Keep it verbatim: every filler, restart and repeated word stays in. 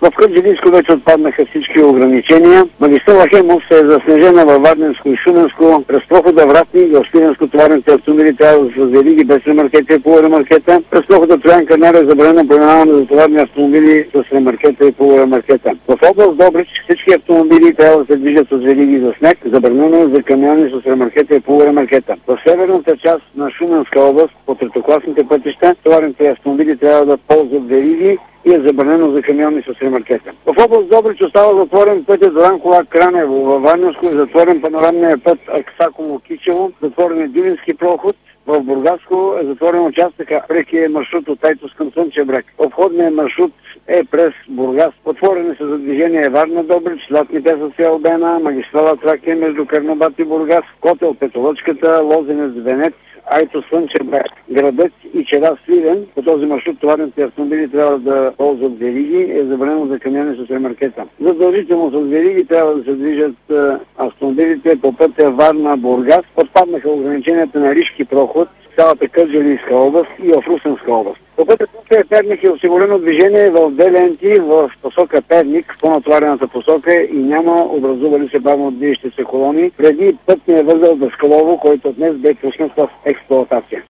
В Кърджалийско вече отпаднаха всички ограничения. Магистрала Хемус е заснежена във Варненско и Шуменско. През прохода Вратник в Шпиренско товарните автомобили трябва да са вериги без ремаркета и полуремаркета. През прохода Троян Канар е забранено преминаване за товарни автомобили с ремаркета и полуремаркета. В област Добрич всички автомобили трябва да се движат с вериги за снег. Забранено е за камиони с ремаркета и полуремаркета. В северната част на Шуменска област по третокласните пътища товарните автомобили трябва да ползват вериги и е забранено за камиони с ремаркета. В област Добрич остава затворен пътят Ранкова-Кранево, във Варненско е затворен панорамния път Аксаково-Кичево, затворен е Дивински проход, в Бургаско е затворен участъка прекия маршрут от Айтос към Слънчев бряг. Обходният маршрут е през Бургас. Отворени са за движение Варна Добрич, Златни пясъци Албена, магистрала Тракия между Карнобат и Бургас, Котел Петолъчката, Лозенец Венец, Айтос Слънчев бряг, Градец и Чера Сливен. По този маршрут товарните автомобили трябва да ползват вериги, е забранено за камиони с ремаркета. Задължително с вериги трябва да се движат автомобилите по пътя Варна-Бургас. Отпаднаха ограниченията на Ришки проход, цялата Кърджалийска област и в Русенска област. По пътя Перник е осигурено движение в две ленти в посока Перник, в по-натоварената посока и няма образували се бавно движещи се колони преди пътния възел Даскалово, който днес бе пуснат в експлоатация.